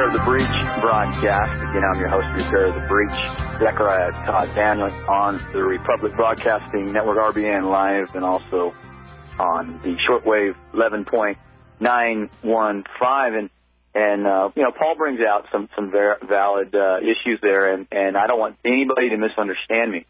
Repair the Breach broadcast. Again, I'm your host, Repair the Breach, Zechariah Todd Danley, on the Republic Broadcasting Network, RBN Live, and also on the shortwave 11.915. And Paul brings out some valid issues there, and I don't want anybody to misunderstand me,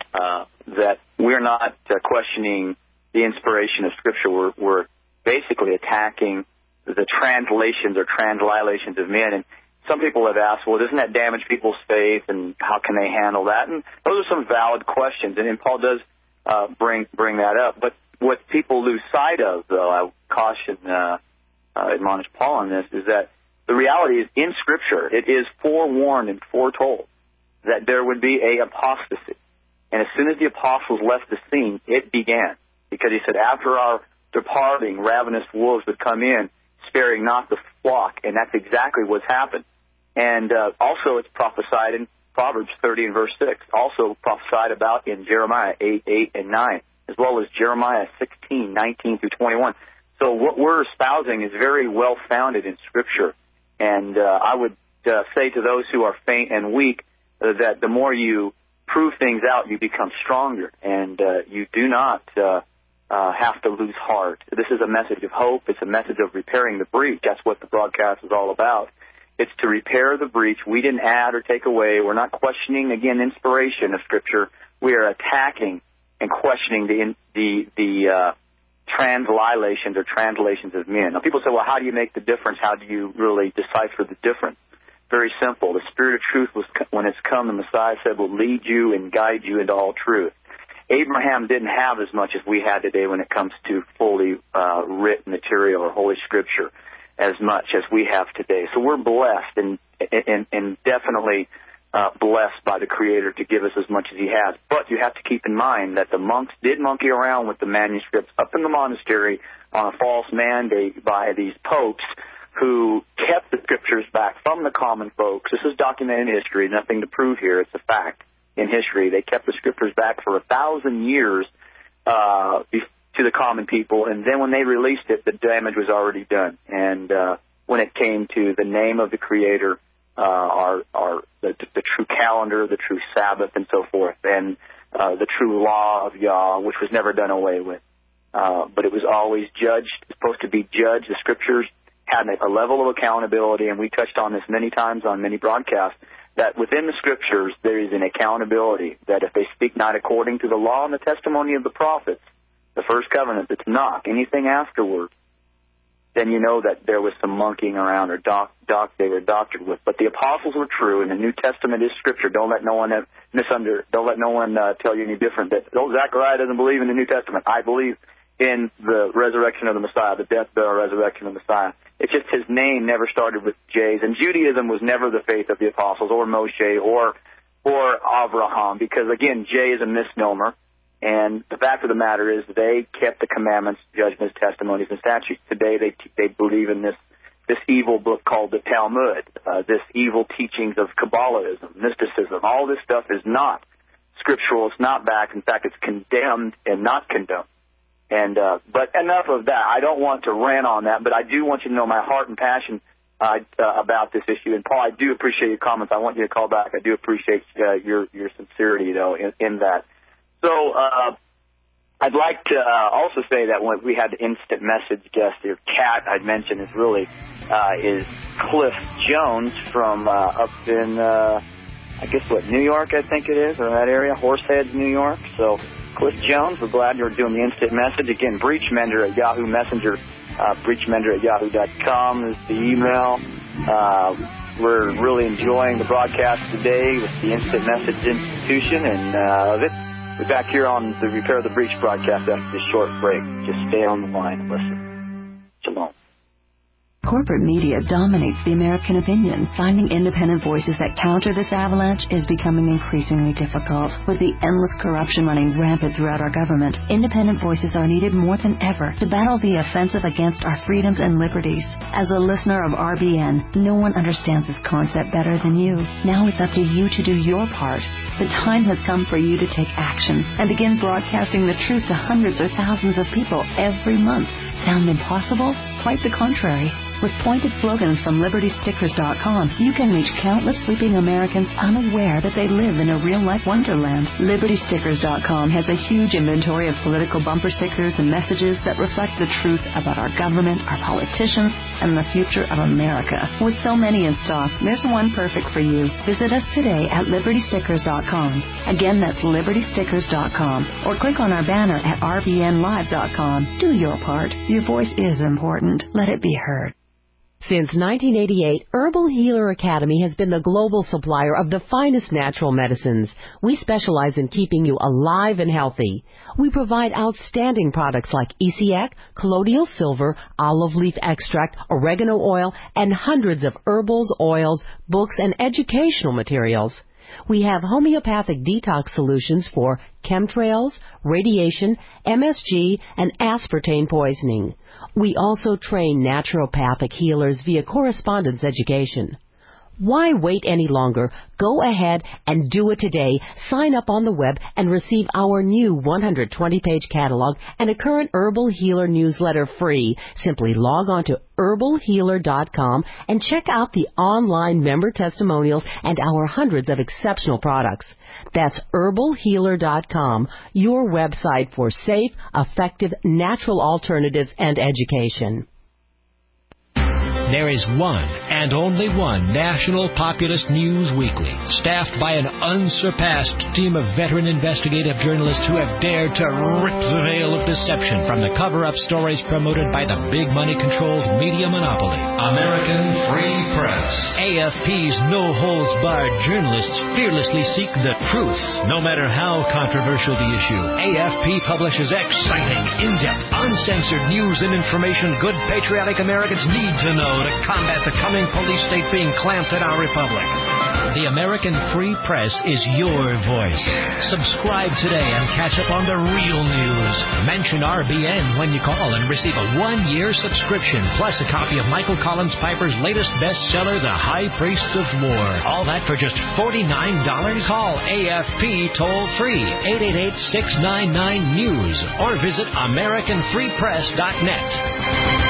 that we're not questioning the inspiration of Scripture. We're basically attacking the translations or transliterations of men. And some people have asked, well, doesn't that damage people's faith, and how can they handle that? And those are some valid questions, and Paul does bring that up. But what people lose sight of, though, I caution, admonish Paul on this, is that the reality is in Scripture, it is forewarned and foretold that there would be a apostasy. And as soon as the apostles left the scene, it began. Because he said, after our departing, ravenous wolves would come in, sparing not the flock, and that's exactly what's happened. And also it's prophesied in Proverbs 30 and verse 6, also prophesied about in Jeremiah 8 and 9, as well as Jeremiah 16, 19 through 21. So what we're espousing is very well-founded in Scripture. And I would say to those who are faint and weak that the more you prove things out, you become stronger, and you do not have to lose heart. This is a message of hope. It's a message of repairing the breach. That's what the broadcast is all about. It's to repair the breach. We didn't add or take away. We're not questioning, again, inspiration of Scripture. We are attacking and questioning the transliterations or translations of men. Now, people say, well, how do you make the difference? How do you really decipher the difference? Very simple. The Spirit of truth, when it's come, the Messiah said, will lead you and guide you into all truth. Abraham didn't have as much as we had today when it comes to fully written material or Holy Scripture as much as we have today. So we're blessed and definitely blessed by the Creator to give us as much as He has. But you have to keep in mind that the monks did monkey around with the manuscripts up in the monastery on a false mandate by these popes who kept the Scriptures back from the common folks. This is documented in history, nothing to prove here. It's a fact. In history, they kept the Scriptures back for 1,000 years to the common people, and then when they released it, the damage was already done. And when it came to the name of the Creator, the true calendar, the true Sabbath, and so forth, and the true law of Yah, which was never done away with, but it was always judged, supposed to be judged. The Scriptures had a level of accountability, and we touched on this many times on many broadcasts, that within the Scriptures there is an accountability, that if they speak not according to the law and the testimony of the prophets, the first covenant, that's not anything afterward, then you know that there was some monkeying around or they were doctored with. But the apostles were true, and the New Testament is Scripture. Don't let no one tell you any different. That Zechariah doesn't believe in the New Testament. I believe in the resurrection of the Messiah, the death, burial, resurrection of the Messiah. It's just his name never started with J's, and Judaism was never the faith of the apostles or Moshe or Avraham, because again, J is a misnomer. And the fact of the matter is, they kept the commandments, judgments, testimonies, and statutes. Today, they believe in this evil book called the Talmud, this evil teachings of Kabbalahism, mysticism. All this stuff is not scriptural. It's not back. In fact, it's condemned and not condemned. And but enough of that. I don't want to rant on that, but I do want you to know my heart and passion about this issue. And Paul, I do appreciate your comments. I want you to call back. I do appreciate your sincerity, though, in that. So I'd like to also say that when we had the instant message guest here, Kat, I'd mentioned, is Cliff Jones from up in, New York, I think it is, or that area, Horseheads, New York. So Cliff Jones, we're glad you're doing the instant message. Again, Breachmender at Yahoo Messenger, breachmender@yahoo.com is the email. We're really enjoying the broadcast today with the Instant Message Institution, and we're back here on the Repair the Breach broadcast after this short break. Just stay on the line and listen. Shalom. Corporate media dominates the American opinion. Finding independent voices that counter this avalanche is becoming increasingly difficult. With the endless corruption running rampant throughout our government, independent voices are needed more than ever to battle the offensive against our freedoms and liberties. As a listener of RBN, no one understands this concept better than you. Now it's up to you to do your part. The time has come for you to take action and begin broadcasting the truth to hundreds or thousands of people every month. Sound impossible? quite the contrary. With pointed slogans from LibertyStickers.com, you can reach countless sleeping Americans unaware that they live in a real-life wonderland. LibertyStickers.com has a huge inventory of political bumper stickers and messages that reflect the truth about our government, our politicians, and the future of America. With so many in stock, there's one perfect for you. Visit us today at LibertyStickers.com. Again, that's LibertyStickers.com. Or click on our banner at RBNLive.com. Do your part. Your voice is important. Let it be heard. Since 1988, Herbal Healer Academy has been the global supplier of the finest natural medicines. We specialize in keeping you alive and healthy. We provide outstanding products like ECX, colloidal silver, olive leaf extract, oregano oil, and hundreds of herbals, oils, books, and educational materials. We have homeopathic detox solutions for chemtrails, radiation, MSG, and aspartame poisoning. We also train naturopathic healers via correspondence education. Why wait any longer? Go ahead and do it today. Sign up on the web and receive our new 120-page catalog and a current Herbal Healer newsletter free. Simply log on to herbalhealer.com and check out the online member testimonials and our hundreds of exceptional products. That's herbalhealer.com, your website for safe, effective, natural alternatives and education. There is one and only one national populist news weekly, staffed by an unsurpassed team of veteran investigative journalists who have dared to rip the veil of deception from the cover-up stories promoted by the big money-controlled media monopoly. American Free Press. AFP's no-holds-barred journalists fearlessly seek the truth, no matter how controversial the issue. AFP publishes exciting, in-depth, uncensored news and information good patriotic Americans need to know to combat the coming police state being clamped at our republic. The American Free Press is your voice. Subscribe today and catch up on the real news. Mention RBN when you call and receive a 1-year subscription, plus a copy of Michael Collins Piper's latest bestseller, The High Priests of War. All that for just $49. Call AFP toll-free, 888-699-NEWS, or visit AmericanFreePress.net.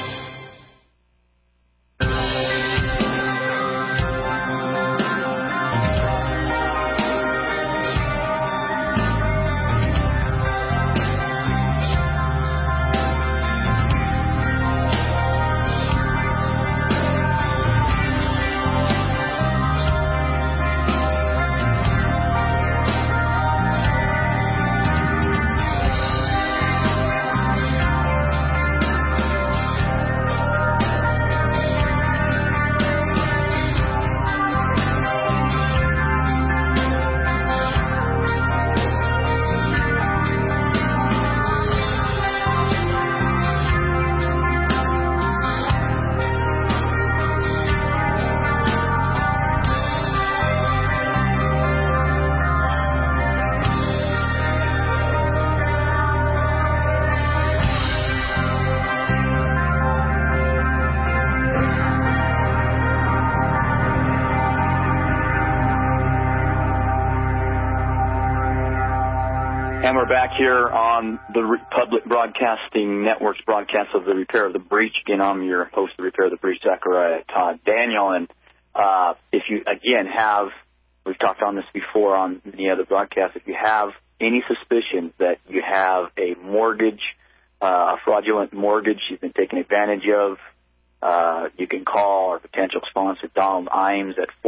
And we're back here on the Public Broadcasting Network's broadcast of the Repair of the Breach. Again, I'm your host of Repair of the Breach, Zachariah Todd Daniel. And if you, again, we've talked on this before on many other broadcasts, if you have any suspicion that you have a mortgage, a fraudulent mortgage you've been taken advantage of, you can call our potential sponsor, Donald Imes, at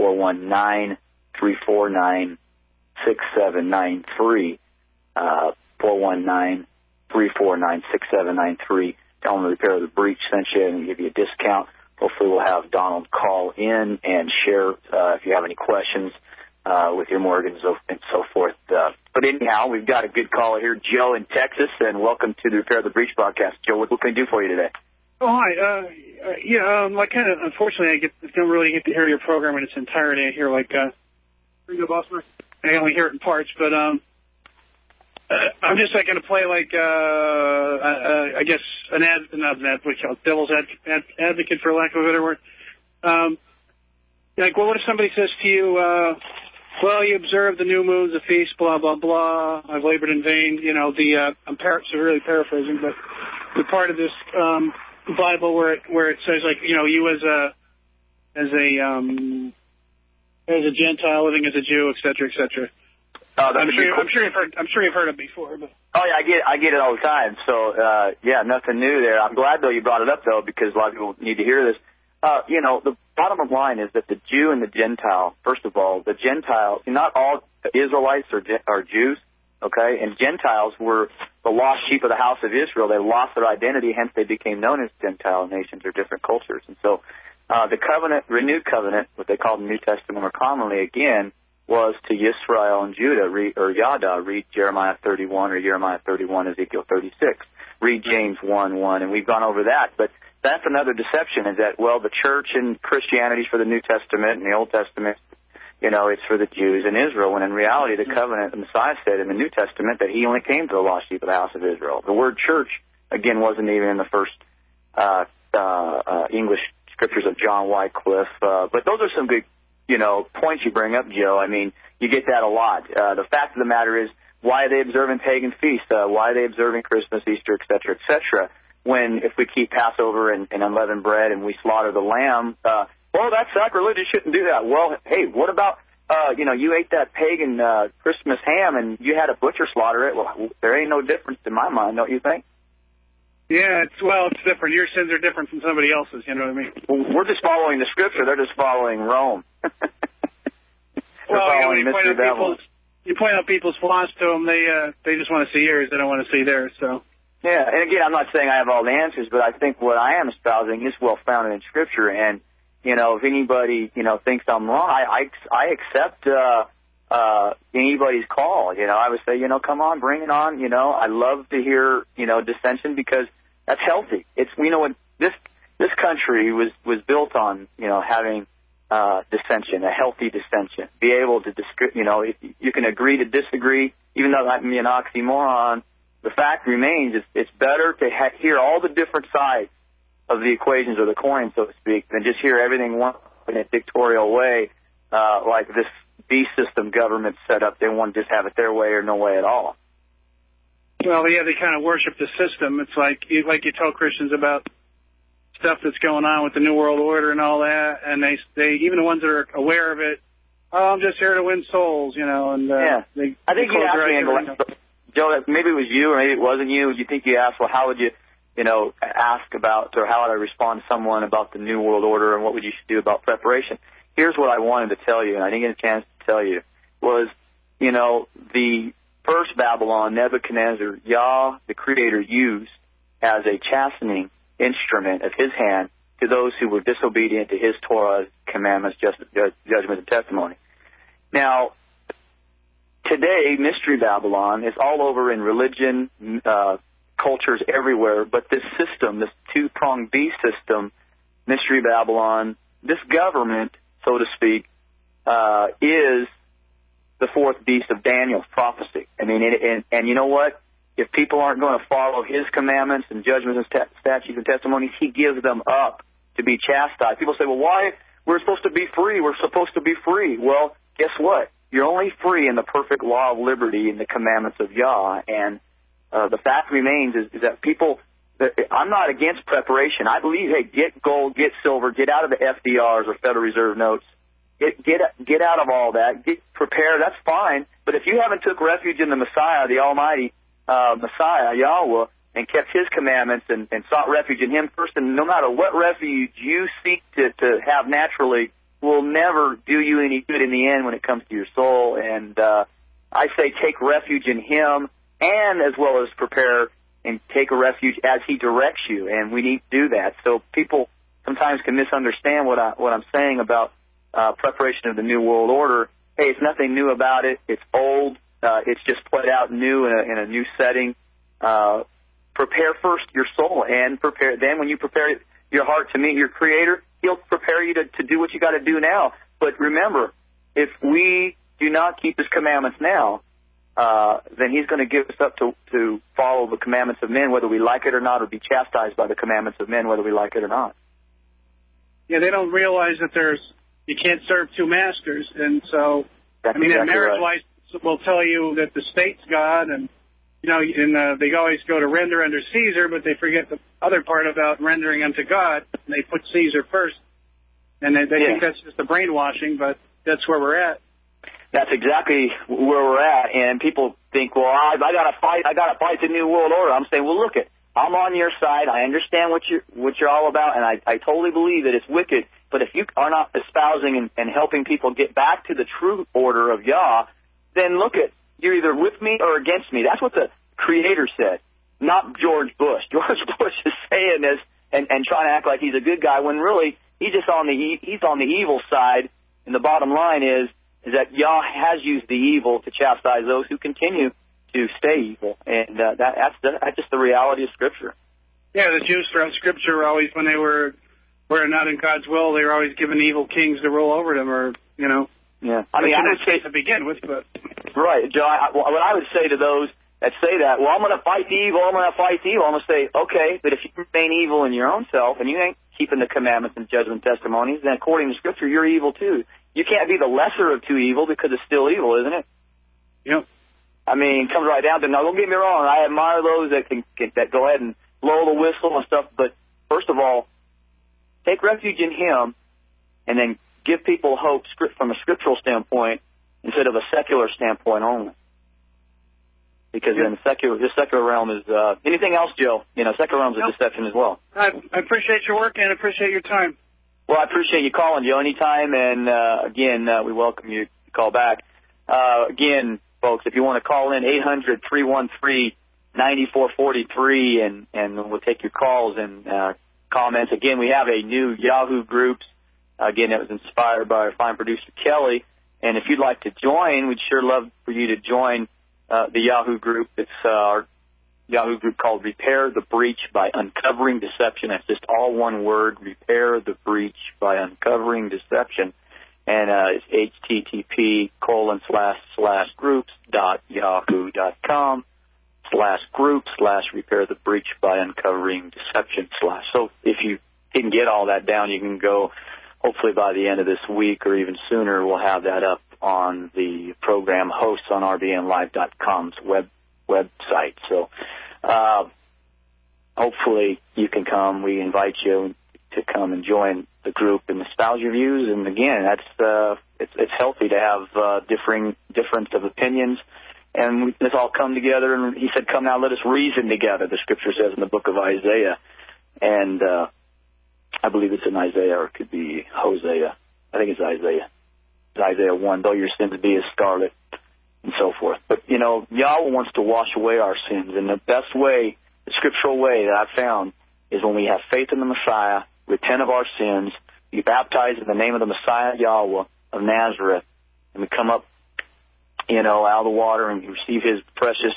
419-349-6793. 419-349-6793. Tell them the Repair of the Breach sent you and give you a discount. Hopefully we'll have Donald call in and share if you have any questions with your mortgage and so forth. But anyhow, we've got a good caller here, Joe in Texas, and welcome to the Repair of the Breach broadcast. Joe, what can I do for you today? Oh, hi. Unfortunately, I don't really get to hear your program in its entirety. I hear, I only hear it in parts, but I'm just going to play I guess devil's advocate, for lack of a better word. What if somebody says to you, well, you observed the new moons, the feast, blah, blah, blah, I've labored in vain, I'm severely paraphrasing, but the part of this, Bible where it says, like, you know, you as a Gentile living as a Jew, et cetera. I'm sure you've heard it before. But. Oh yeah, I get it all the time. So yeah, nothing new there. I'm glad though you brought it up though, because a lot of people need to hear this. You know, the bottom line is that the Jew and the Gentile. First of all, the Gentiles. Not all Israelites are Jews. Okay, and Gentiles were the lost sheep of the house of Israel. They lost their identity, hence they became known as Gentile nations or different cultures. And so the covenant, renewed covenant, what they call the New Testament more commonly, again, was to Yisrael and Judah, or Yada. Read Jeremiah 31 or Jeremiah 31, Ezekiel 36. Read James 1:1, and we've gone over that. But that's another deception, is that, well, the church and Christianity is for the New Testament and the Old Testament, you know, it's for the Jews and Israel, when in reality the covenant, the Messiah said in the New Testament that he only came to the lost sheep of the house of Israel. The word church, again, wasn't even in the first English scriptures of John Wycliffe. But those are some good, you know, points you bring up, Joe. I mean, you get that a lot. The fact of the matter is, why are they observing pagan feasts? Why are they observing Christmas, Easter, et cetera, et cetera? When if we keep Passover and unleavened bread and we slaughter the lamb, well, that's sacrilegious. Shouldn't do that. Well, hey, what about, you know, you ate that pagan Christmas ham and you had a butcher slaughter it? Well, there ain't no difference in my mind, don't you think? Yeah, it's different. Your sins are different from somebody else's, you know what I mean? Well, we're just following the scripture. They're just following Rome. Well, you know, you point out people's flaws to them, they just want to see yours. They don't want to see theirs, so. Yeah, and again, I'm not saying I have all the answers, but I think what I am espousing is well-founded in scripture, and you know, if anybody, you know, thinks I'm wrong, I accept anybody's call. You know, I would say, you know, come on, bring it on. You know, I love to hear, you know, dissension, because that's healthy. It's, you know, this country was built on, you know, having dissension, a healthy dissension. Be able to, you know, you can agree to disagree, even though that may be an oxymoron. The fact remains, it's better to hear all the different sides of the equations of the coin, so to speak, than just hear everything one in a dictatorial way, like this beast system government set up. They want to just have it their way or no way at all. Well, yeah, they kind of worship the system. It's like you tell Christians about stuff that's going on with the New World Order and all that, and they even the ones that are aware of it, oh, I'm just here to win souls, you know. And yeah, I think you asked me, Joe, maybe it was you or maybe it wasn't you. You think you asked, well, how would you, you know, ask about, or how would I respond to someone about the New World Order and what would you do about preparation? Here's what I wanted to tell you, and I didn't get a chance to tell you, was, you know, the first Babylon, Nebuchadnezzar, Yah, the Creator, used as a chastening instrument of his hand to those who were disobedient to his Torah, commandments, judgment, and testimony. Now, today, Mystery Babylon is all over in religion, cultures everywhere, but this system, this two-pronged beast system, Mystery Babylon, this government, so to speak, is the fourth beast of Daniel's prophecy. I mean, and you know what? If people aren't going to follow his commandments and judgments and statutes and testimonies, he gives them up to be chastised. People say, well, why? We're supposed to be free. We're supposed to be free. Well, guess what? You're only free in the perfect law of liberty in the commandments of Yah. And the fact remains is that people, I'm not against preparation. I believe, hey, get gold, get silver, get out of the FDRs or Federal Reserve notes. Get out of all that. Get prepared. That's fine. But if you haven't took refuge in the Messiah, the Almighty Messiah, Yahweh, and kept his commandments and sought refuge in him first, and no matter what refuge you seek to have naturally, will never do you any good in the end when it comes to your soul. And I say take refuge in him, and as well as prepare and take a refuge as he directs you. And we need to do that. So people sometimes can misunderstand what I'm saying about preparation of the New World Order. Hey, it's nothing new about it. It's old. It's just played out new in a new setting. Prepare first your soul, and prepare. Then when you prepare your heart to meet your Creator, he'll prepare you to do what you got to do now. But remember, if we do not keep his commandments now, then he's going to give us up to follow the commandments of men, whether we like it or not, or be chastised by the commandments of men, whether we like it or not. Yeah, they don't realize that you can't serve two masters. And so, That's I mean, exactly that marriage right. license will tell you that the state's God and you know, and they always go to render under Caesar, but they forget the other part about rendering unto God, and they put Caesar first. And they think that's just the brainwashing, but that's where we're at. That's exactly where we're at, and people think, well, I got to fight the New World Order. I'm saying, well, look I'm on your side. I understand what you're all about, and I totally believe that it's wicked. But if you are not espousing and helping people get back to the true order of Yah, then you're either with me or against me. That's what the Creator said, not George Bush. George Bush is saying this and trying to act like he's a good guy when really he's just on the evil side. And the bottom line is that Yah has used the evil to chastise those who continue to stay evil, and that's just the reality of Scripture. Yeah, the Jews throughout Scripture were always, when they were not in God's will, they were always given evil kings to rule over them, or, you know. Yeah, I mean, I would say to begin with, but right, Joe. What I would say to those that say that, well, I'm going to fight the evil, I'm going to say, okay, but if you remain evil in your own self and you ain't keeping the commandments and judgment testimonies, then according to Scripture, you're evil too. You can't be the lesser of two evil because it's still evil, isn't it? Yep. I mean, it comes right down to, now, don't get me wrong, I admire those that go ahead and blow the whistle and stuff, but first of all, take refuge in Him and then give people hope from a scriptural standpoint instead of a secular standpoint only. Because in the secular realm is, anything else, Joe, secular realm is a deception as well. I appreciate your work and appreciate your time. Well, I appreciate you calling, Joe, anytime, and again, we welcome you to call back. Again, folks, if you want to call in, 800-313-9443, and we'll take your calls and comments. Again, we have a new Yahoo group. Again, it was inspired by our fine producer, Kelly, and if you'd like to join, we'd sure love for you to join the Yahoo group. It's our Yahoo group called Repair the Breach by Uncovering Deception. That's just all one word, Repair the Breach by Uncovering Deception. And it's http://groups.yahoo.com/group/repair the breach by uncovering deception /. So if you didn't get all that down, you can go, hopefully by the end of this week or even sooner, we'll have that up on the program hosts on rbnlive.com's website. So hopefully you can come. We invite you to come and join the group and espouse your views. And again, it's healthy to have difference of opinions. And let's all come together. And He said, "Come now, let us reason together." The Scripture says in the book of Isaiah, and I believe it's in Isaiah, or it could be Hosea. I think it's Isaiah. It's Isaiah 1. Though your sins be as scarlet, and so forth. But Yahweh wants to wash away our sins, and the best way, the scriptural way that I've found, is when we have faith in the Messiah, repent of our sins, be baptized in the name of the Messiah Yahweh of Nazareth, and we come up, out of the water and receive His precious,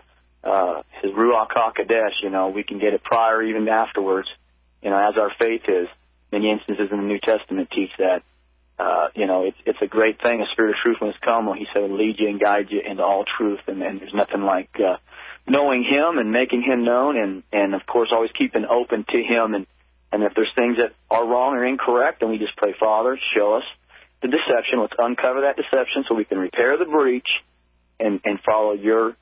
His Ruach HaKodesh. We can get it prior, even afterwards, as our faith is. Many instances in the New Testament teach that. It's a great thing. A Spirit of truth when it's come, when He said, lead you and guide you into all truth. And there's nothing like knowing Him and making Him known, and of course always keeping open to Him. And if there's things that are wrong or incorrect, then we just pray, Father, show us the deception. Let's uncover that deception so we can repair the breach and follow your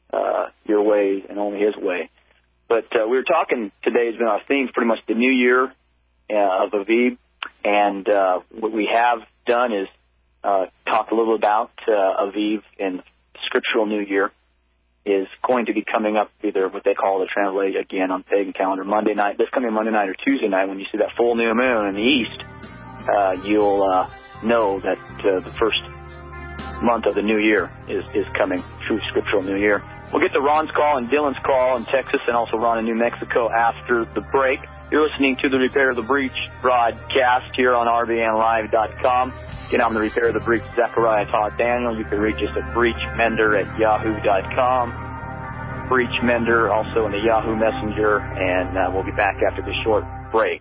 way and only His way. But we were talking today, has been our theme, pretty much the new year of Aviv. And what we have done is talk a little about Aviv, and scriptural New Year is going to be coming up, either what they call the translate again on pagan calendar, Monday night, this coming Monday night or Tuesday night. When you see that full new moon in the east, you'll know that the first month of the new year is coming, true scriptural New Year. We'll get to Ron's call and Dylan's call in Texas, and also Ron in New Mexico after the break. You're listening to the Repair the Breach broadcast here on rbnlive.com. Again, I'm the Repair the Breach, Zechariah Todd Daniel. You can reach us at breachmender@yahoo.com. Breachmender, also in the Yahoo Messenger, and we'll be back after this short break.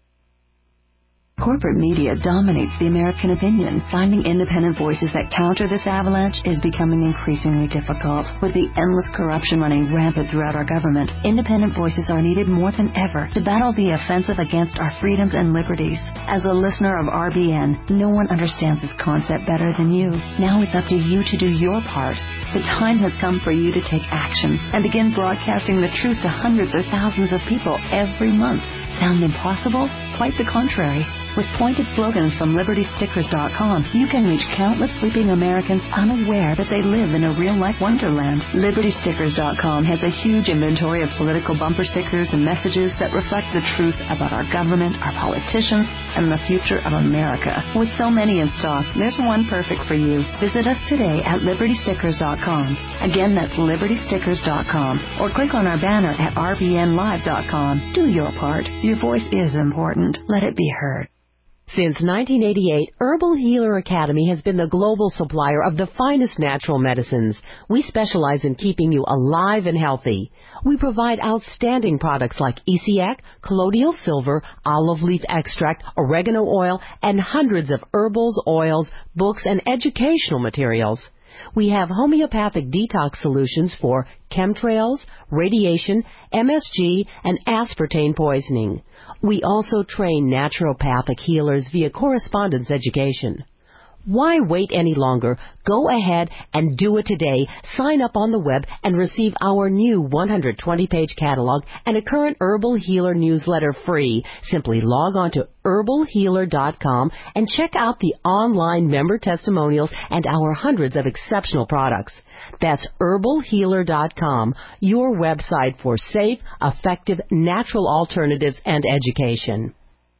Corporate media dominates the American opinion. Finding independent voices that counter this avalanche is becoming increasingly difficult. With the endless corruption running rampant throughout our government, independent voices are needed more than ever to battle the offensive against our freedoms and liberties. As a listener of RBN, no one understands this concept better than you. Now it's up to you to do your part. The time has come for you to take action and begin broadcasting the truth to hundreds or thousands of people every month. Sound impossible? Quite the contrary. With pointed slogans from LibertyStickers.com, you can reach countless sleeping Americans unaware that they live in a real-life wonderland. LibertyStickers.com has a huge inventory of political bumper stickers and messages that reflect the truth about our government, our politicians, and the future of America. With so many in stock, there's one perfect for you. Visit us today at LibertyStickers.com. Again, that's LibertyStickers.com. Or click on our banner at RBNLive.com. Do your part. Your voice is important. Let it be heard. Since 1988, Herbal Healer Academy has been the global supplier of the finest natural medicines. We specialize in keeping you alive and healthy. We provide outstanding products like Essiac, colloidal silver, olive leaf extract, oregano oil, and hundreds of herbals, oils, books, and educational materials. We have homeopathic detox solutions for chemtrails, radiation, MSG, and aspartame poisoning. We also train naturopathic healers via correspondence education. Why wait any longer? Go ahead and do it today. Sign up on the web and receive our new 120-page catalog and a current Herbal Healer newsletter free. Simply log on to herbalhealer.com and check out the online member testimonials and our hundreds of exceptional products. That's herbalhealer.com, your website for safe, effective, natural alternatives and education.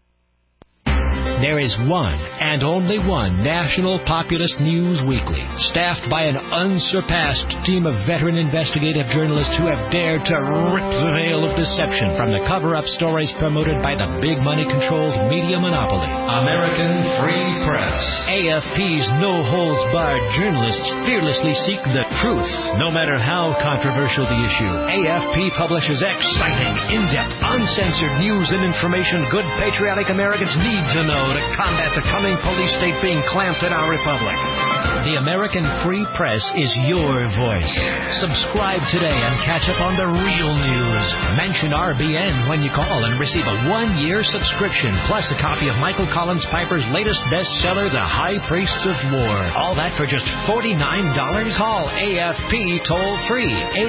There is one and only one national populist news weekly, staffed by an unsurpassed team of veteran investigative journalists who have dared to rip the veil of deception from the cover-up stories promoted by the big money-controlled media monopoly, American Free Press. AFP's no-holds-barred journalists fearlessly seek the truth, no matter how controversial the issue. AFP publishes exciting, in-depth, uncensored news and information good patriotic Americans need to know to combat the coming police state being clamped in our republic. The American Free Press is your voice. Subscribe today and catch up on the real news. Mention RBN when you call and receive a 1-year subscription, plus a copy of Michael Collins Piper's latest bestseller, The High Priests of War. All that for just $49? Call AFP toll-free,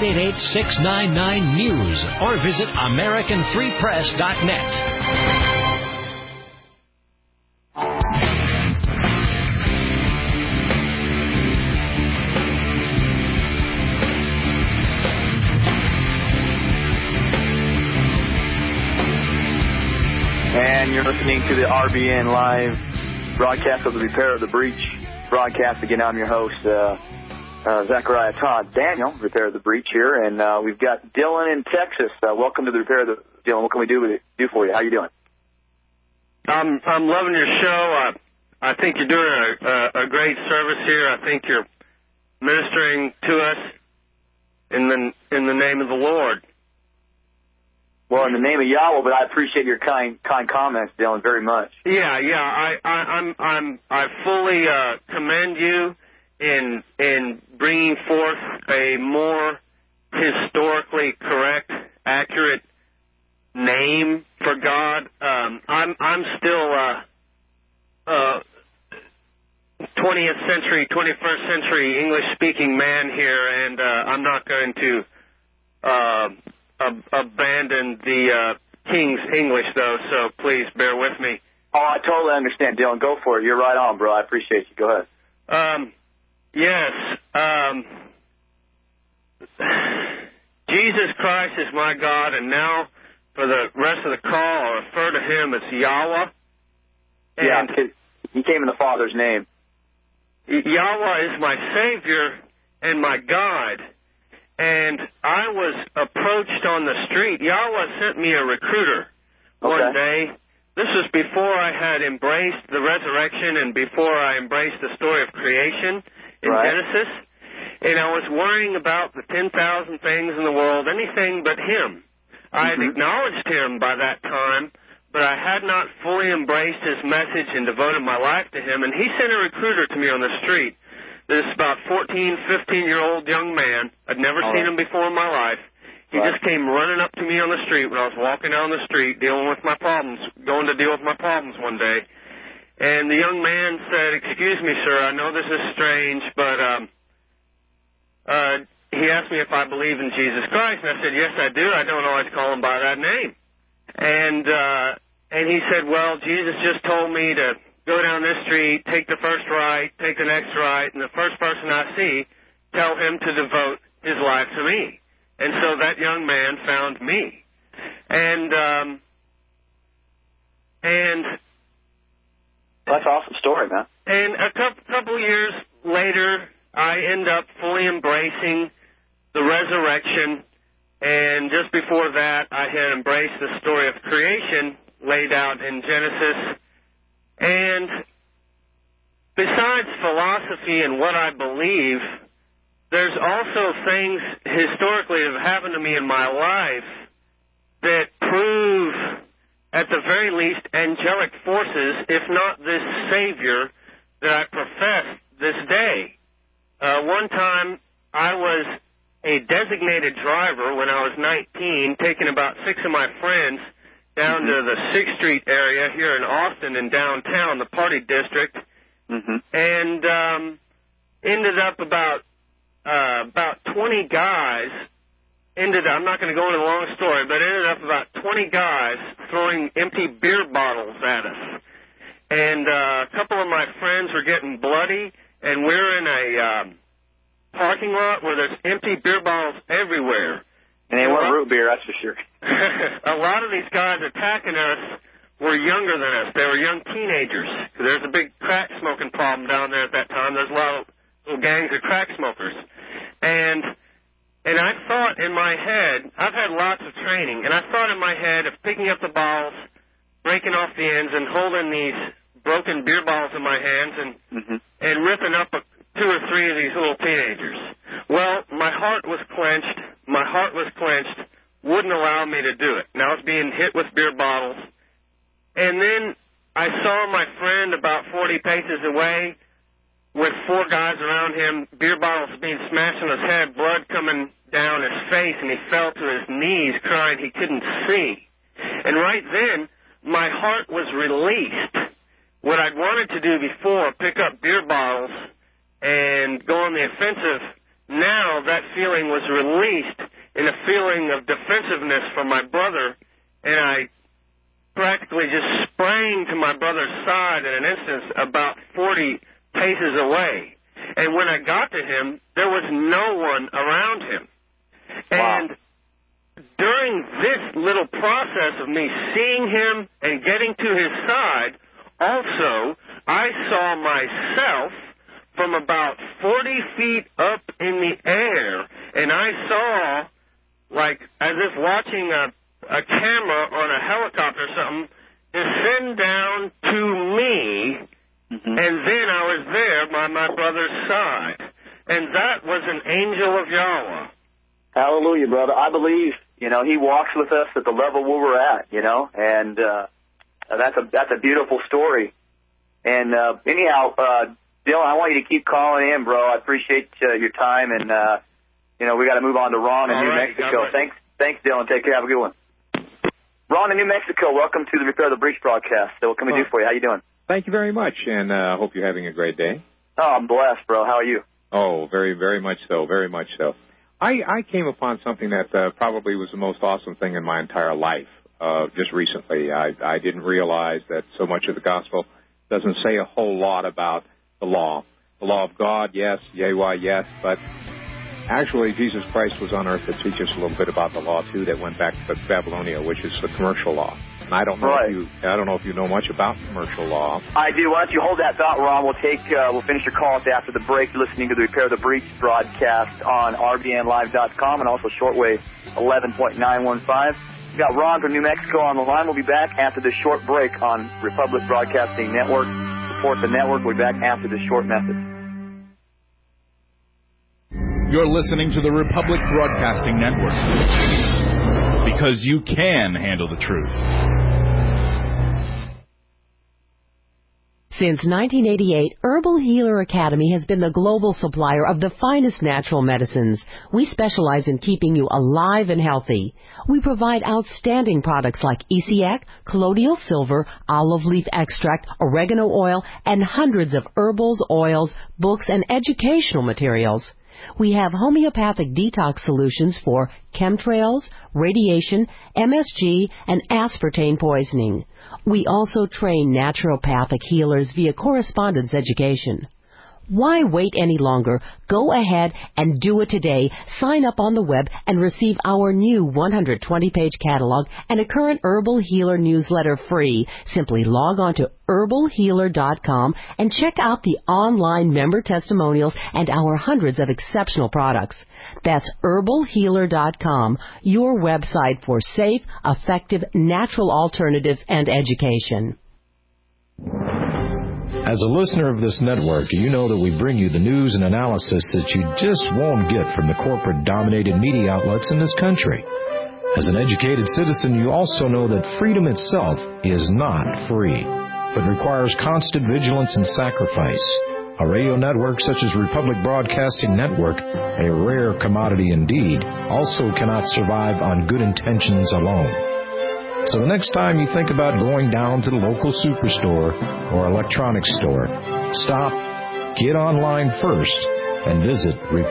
888-699-NEWS, or visit AmericanFreePress.net. And you're listening to the RBN Live broadcast of the Repair of the Breach broadcast. Again, I'm your host, Zachariah Todd Daniel, Repair of the Breach here. And we've got Dylan in Texas. Welcome to the Repair of the... Dylan, what can we do for you? How you doing? I'm loving your show. I think you're doing a great service here. I think you're ministering to us in the name of the Lord. Well, in the name of Yahweh, but I appreciate your kind comments, Dylan, very much. Yeah. I fully commend you in bringing forth a more historically correct, accurate name for God. I'm still 20th century, 21st century English-speaking man here, and I'm not going to abandon the King's English, though, so please bear with me. Oh, I totally understand, Dylan. Go for it. You're right on, bro. I appreciate you. Go ahead. Yes. Jesus Christ is my God, and now for the rest of the call, I'll refer to him as Yahweh. And yeah, he came in the Father's name. Yahweh is my Savior and my God. And I was approached on the street. Yahweh sent me a recruiter one day. This was before I had embraced the resurrection and before I embraced the story of creation in Genesis. And I was worrying about the 10,000 things in the world, anything but him. I had acknowledged him by that time, but I had not fully embraced his message and devoted my life to him. And he sent a recruiter to me on the street. This about 14, 15-year-old young man. I'd never seen him before in my life. He just came running up to me on the street when I was walking down the street dealing with my problems, going to deal with my problems one day. And the young man said, "Excuse me, sir, I know this is strange, but he asked me if I believe in Jesus Christ, and I said, yes, I do. I don't always call him by that name. And he said, well, Jesus just told me to go down this street, take the first right, take the next right, and the first person I see, tell him to devote his life to me. And so that young man found me. And that's an awesome story, man. And a couple years later, I end up fully embracing the resurrection. And just before that, I had embraced the story of creation laid out in Genesis. And besides philosophy and what I believe, there's also things historically that have happened to me in my life that prove, at the very least, angelic forces, if not this Savior that I profess this day. One time, I was a designated driver when I was 19, taking about 6 of my friends down to the 6th Street area here in Austin in downtown, the party district, and ended up about 20 guys I'm not going to go into a long story, but ended up about 20 guys throwing empty beer bottles at us. And a couple of my friends were getting bloody, and we're in a parking lot where there's empty beer bottles everywhere. And they weren't root beer, that's for sure. A lot of these guys attacking us were younger than us. They were young teenagers. There's a big crack smoking problem down there at that time. There's a lot of little gangs of crack smokers. And I thought in my head, I've had lots of training, and I thought in my head of picking up the bottles, breaking off the ends, and holding these broken beer bottles in my hands and ripping up 2 or 3 of these little teenagers. Well, my heart was clenched. Wouldn't allow me to do it. And I was being hit with beer bottles. And then I saw my friend about 40 paces away with 4 guys around him, beer bottles being smashed on his head, blood coming down his face, and he fell to his knees crying he couldn't see. And right then, my heart was released. What I'd wanted to do before, pick up beer bottles and go on the offensive, now that feeling was released in a feeling of defensiveness from my brother, and I practically just sprang to my brother's side in an instant about 40 paces away. And when I got to him, there was no one around him. Wow. And during this little process of me seeing him and getting to his side, also, I saw myself from about 40 feet up in the air, and I saw, like, as if watching a camera on a helicopter or something, descend down to me, and then I was there by my brother's side. And that was an angel of Yahweh. Hallelujah, brother. I believe, he walks with us at the level where we're at, and that's a beautiful story. And anyhow, Dylan, I want you to keep calling in, bro. I appreciate your time, and, we got to move on to Ron in New Mexico. Thanks, Dylan. Take care. Have a good one. Ron in New Mexico, welcome to the Repair the Breach broadcast. So what can we do for you? How you doing? Thank you very much, and I hope you're having a great day. Oh, I'm blessed, bro. How are you? Oh, very, very much so, very much so. I came upon something that probably was the most awesome thing in my entire life just recently. I didn't realize that so much of the gospel doesn't say a whole lot about the law. The law of God, yes, Yahweh, yes, but actually Jesus Christ was on earth to teach us a little bit about the law, too, that went back to Babylonia, which is the commercial law. And I don't know if you know much about commercial law. I do. Why don't you hold that thought, Ron? We'll finish your calls after the break. You're listening to the Repair the Breach broadcast on rbnlive.com and also shortwave 11.915. We've got Ron from New Mexico on the line. We'll be back after this short break on Republic Broadcasting Network. Support the network. We'll be back after this short message. You're listening to the Republic Broadcasting Network. Because you can handle the truth. Since 1988, Herbal Healer Academy has been the global supplier of the finest natural medicines. We specialize in keeping you alive and healthy. We provide outstanding products like Isiac, colloidal silver, olive leaf extract, oregano oil, and hundreds of herbals, oils, books, and educational materials. We have homeopathic detox solutions for chemtrails, radiation, MSG, and aspartame poisoning. We also train naturopathic healers via correspondence education. Why wait any longer? Go ahead and do it today. Sign up on the web and receive our new 120-page catalog and a current Herbal Healer newsletter free. Simply log on to herbalhealer.com and check out the online member testimonials and our hundreds of exceptional products. That's herbalhealer.com, your website for safe, effective, natural alternatives and education. As a listener of this network, you know that we bring you the news and analysis that you just won't get from the corporate-dominated media outlets in this country. As an educated citizen, you also know that freedom itself is not free, but requires constant vigilance and sacrifice. A radio network such as Republic Broadcasting Network, a rare commodity indeed, also cannot survive on good intentions alone. So the next time you think about going down to the local superstore or electronics store, stop, get online first, and visit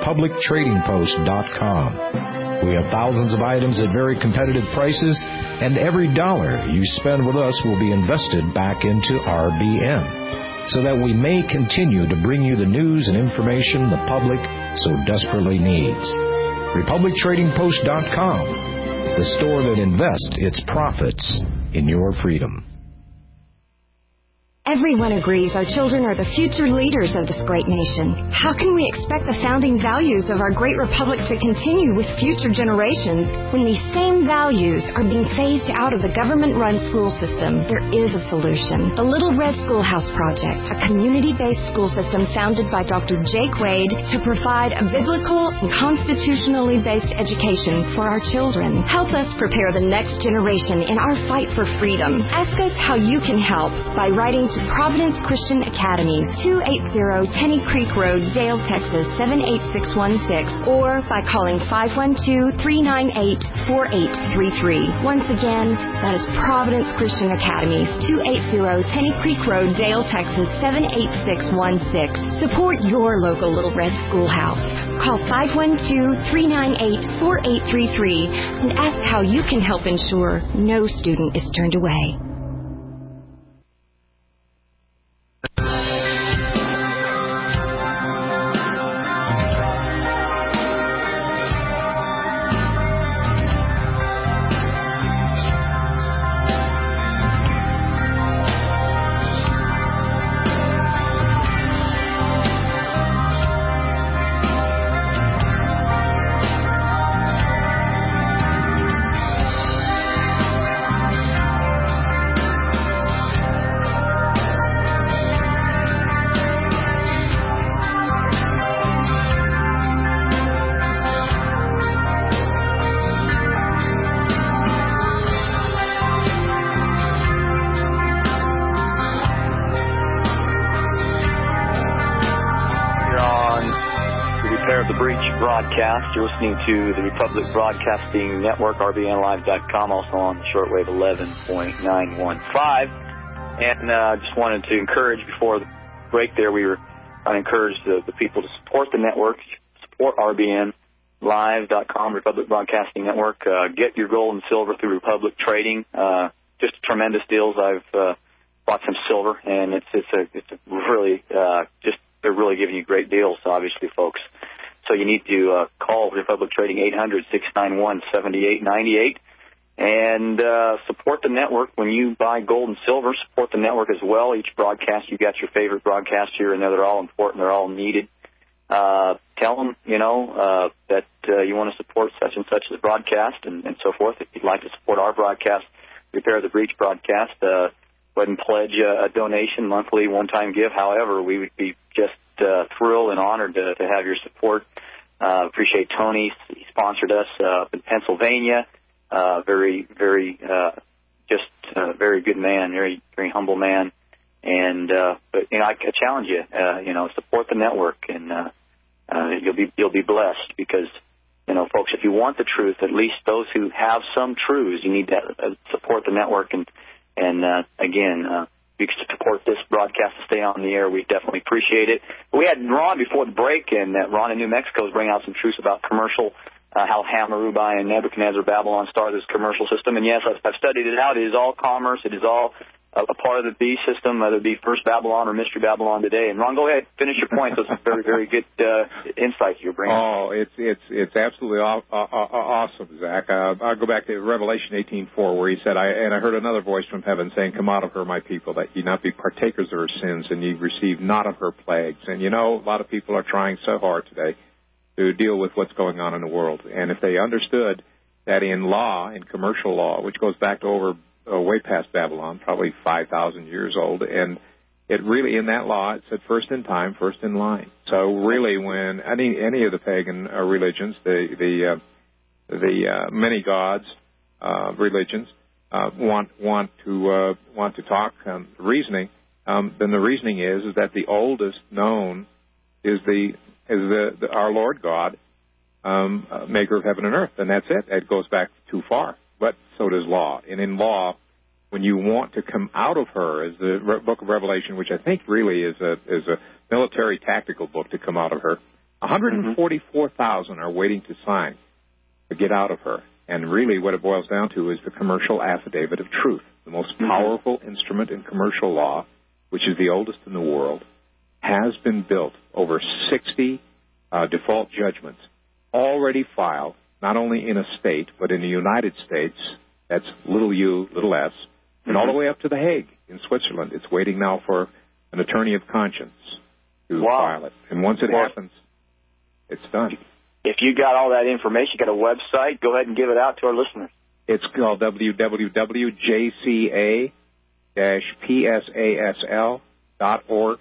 republictradingpost.com. We have thousands of items at very competitive prices, and every dollar you spend with us will be invested back into RBN, so that we may continue to bring you the news and information the public so desperately needs. republictradingpost.com. The store that invests its profits in your freedom. Everyone agrees our children are the future leaders of this great nation. How can we expect the founding values of our great republic to continue with future generations when these same values are being phased out of the government-run school system? There is a solution. The Little Red Schoolhouse Project, a community-based school system founded by Dr. Jake Wade to provide a biblical and constitutionally based education for our children. Help us prepare the next generation in our fight for freedom. Ask us how you can help by writing to Providence Christian Academy, 280 Tenney Creek Road, Dale, Texas, 78616, or by calling 512-398-4833. Once again, that is Providence Christian Academy, 280 Tenney Creek Road, Dale, Texas, 78616. Support your local Little Red Schoolhouse. Call 512-398-4833 and ask how you can help ensure no student is turned away. Broadcast. You're listening to the Republic Broadcasting Network, RBNLive.com, also on the shortwave 11.915. And just wanted to encourage, before the break there, we were trying to encourage the people to support the network, support RBNLive.com, Republic Broadcasting Network. Get your gold and silver through Republic Trading. Just tremendous deals. I've bought some silver, and it's a really they're really giving you great deals, obviously, folks. So you need to call Republic Trading 800-691-7898 and support the network. When you buy gold and silver, support the network as well. Each broadcast, you got your favorite broadcast here and there. They're all important. They're all needed. Tell them, that you want to support such and such as broadcast and so forth. If you'd like to support our broadcast, Repair the Breach broadcast, go ahead and pledge a donation, monthly, one-time give. However, we would be just thrilled and honored to have your support. Appreciate Tony. He sponsored us up in Pennsylvania. Very, very, very good man, very, very humble man. And but I challenge you, support the network, and you'll be blessed because, folks, if you want the truth, at least those who have some truths, you need to support the network and again, you can support this broadcast to stay on the air, we definitely appreciate it. We had Ron before the break, and Ron in New Mexico is bringing out some truths about commercial, how Hammurabi and Nebuchadnezzar, Babylon started this commercial system. And yes, I've studied it out. It is all commerce. It is all a part of the beast system, whether it be First Babylon or Mystery Babylon today. And Ron, go ahead, finish your point. Those are very, very good insights you're bringing. Oh, it's absolutely awesome, Zach. I'll go back to Revelation 18:4, where he said, I heard another voice from heaven saying, "Come out of her, my people, that ye not be partakers of her sins, and ye receive not of her plagues." And you know, a lot of people are trying so hard today to deal with what's going on in the world. And if they understood that in law, in commercial law, which goes back to way past Babylon, probably 5,000 years old, and it really, in that law, it said first in time, first in line. So really, when any of the pagan religions, the many gods religions want to talk reasoning, then the reasoning is that the oldest known is our Lord God, maker of heaven and earth, and that's it. It goes back too far. But so does law. And in law, when you want to come out of her, as the book of Revelation, which I think really is a military tactical book to come out of her, 144,000 are waiting to sign to get out of her. And really what it boils down to is the commercial affidavit of truth, the most powerful instrument in commercial law, which is the oldest in the world, has been built over 60 default judgments already filed, not only in a state, but in the United States. That's little u, little s, and all the way up to The Hague in Switzerland. It's waiting now for an attorney of conscience to file it. And once it happens, it's done. If you got all that information, you got a website, go ahead and give it out to our listeners. It's called www.jca-psasl.org.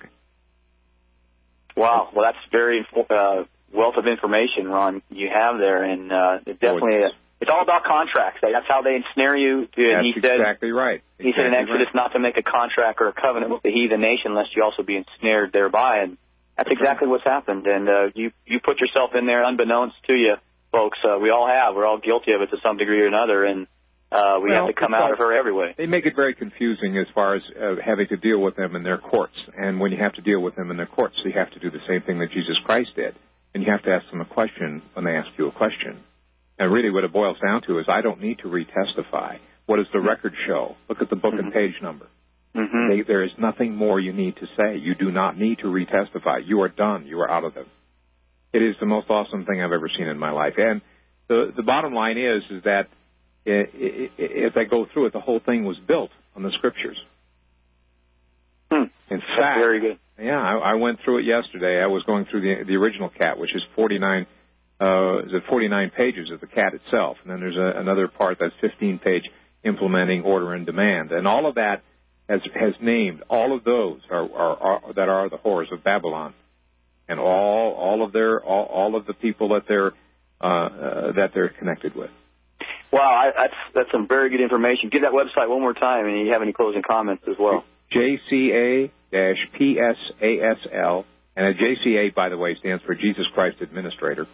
Wow. Well, that's very wealth of information, Ron, you have there. And it definitely it's all about contracts. That's how they ensnare you. That's exactly right. He said in Exodus not to make a contract or a covenant with the heathen nation, lest you also be ensnared thereby. And that's exactly what's happened. And you put yourself in there unbeknownst to you, folks. We all have. We're all guilty of it to some degree or another. And we have to come out of her every way. They make it very confusing as far as having to deal with them in their courts. And when you have to deal with them in their courts, you have to do the same thing that Jesus Christ did. And you have to ask them a question when they ask you a question. And really what it boils down to is I don't need to retestify. What does the record show? Look at the book and page number. There is nothing more you need to say. You do not need to retestify. You are done. You are out of them. It is the most awesome thing I've ever seen in my life. And the bottom line is that as I go through it, the whole thing was built on the Scriptures. In fact, very good. Yeah, I went through it yesterday. I was going through the original CAT, which is 49 pages of the CAT itself, and then there's another part that's 15-page implementing order and demand, and all of that has named all of those that are the whores of Babylon, and all of the people that they're connected with. Wow, that's some very good information. Give that website one more time, and you have any closing comments as well. JCA-PSASL, and JCA, by the way, stands for Jesus Christ Administrator,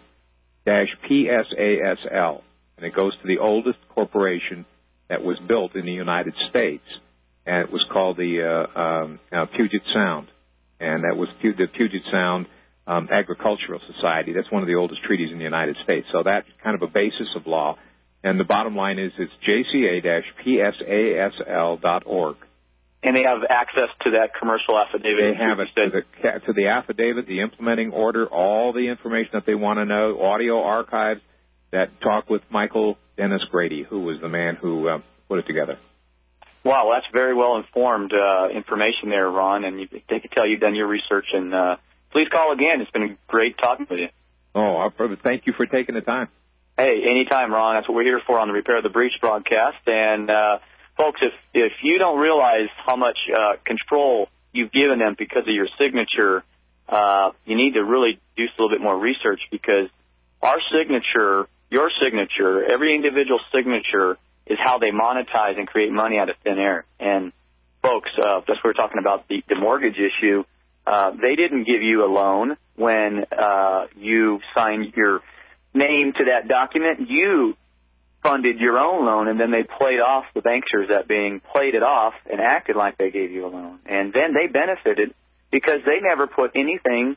-PSASL, and it goes to the oldest corporation that was built in the United States, and it was called the Puget Sound, and that was the Puget Sound Agricultural Society. That's one of the oldest treaties in the United States, so that's kind of a basis of law, and the bottom line is it's JCA-PSASL.org. And they have access to that commercial affidavit. They have it to the affidavit, the implementing order, all the information that they want to know, audio archives that talk with Michael Dennis Grady, who was the man who put it together. Wow, well, that's very well informed information there, Ron. And they can tell you've done your research. And please call again. It's been great talking with you. Oh, thank you for taking the time. Hey, anytime, Ron. That's what we're here for on the Repair the Breach broadcast. And folks, if you don't realize how much control you've given them because of your signature, you need to really do a little bit more research, because our signature, your signature, every individual signature is how they monetize and create money out of thin air. And, folks, that's what we're talking about, the mortgage issue. They didn't give you a loan when you signed your name to that document. You funded your own loan, and then they played off the banksters that being played it off and acted like they gave you a loan. And then they benefited because they never put anything,